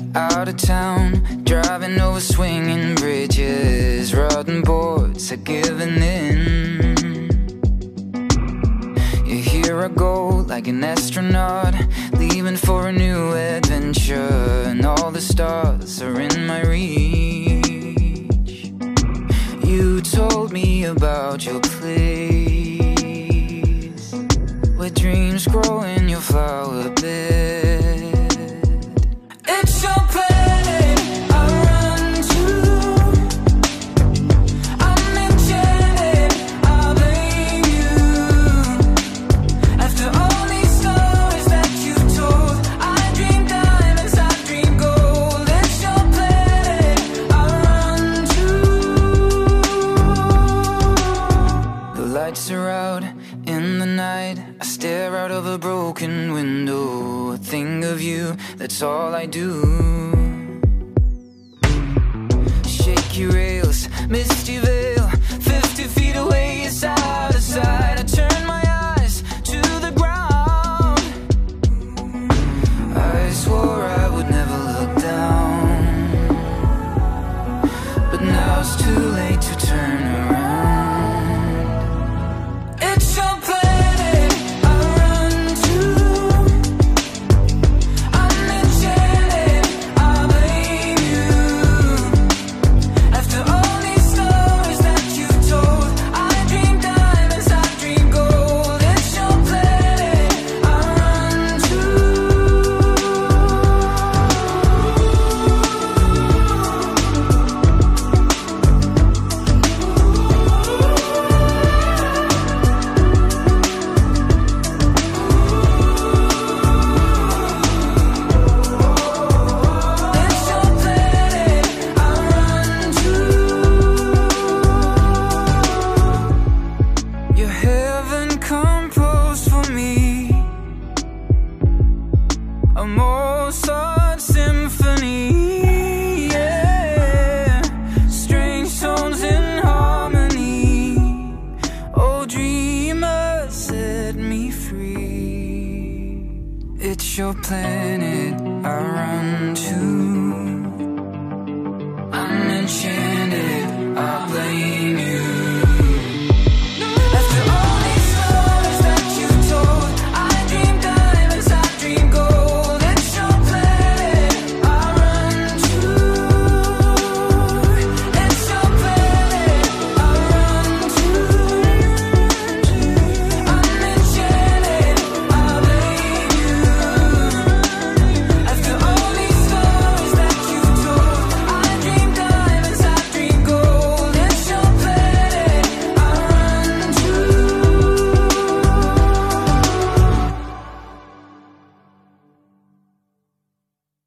out of town, driving over swinging bridges, rotten boards are giving in. Yeah, here I go like an astronaut, leaving for a new adventure, and all the stars are in my reach. You told me about your place, where dreams grow in your flower bed. It's your planet I run to, I'm enchanted, I blame you. After all these stories that you've told, I dream diamonds, I dream gold. It's your planet I run to. The lights are out in the night, I stare out of a broken window, think of you, that's all I do. Shaky rails, misty veil, 50 feet away, it's out of sight. I turn my eyes to the ground, I swore I would never look down, but now it's too late to turn around. It's your planet I run to, I'm enchanted, I blame you. After all these stories that you've told, I dream diamonds, I dream gold. It's your planet I run to. It's your planet I run to. Your heaven composed for me, a Mozart symphony, yeah. Strange tones in harmony. Oh, dreamer, set me free. It's your planet I run to.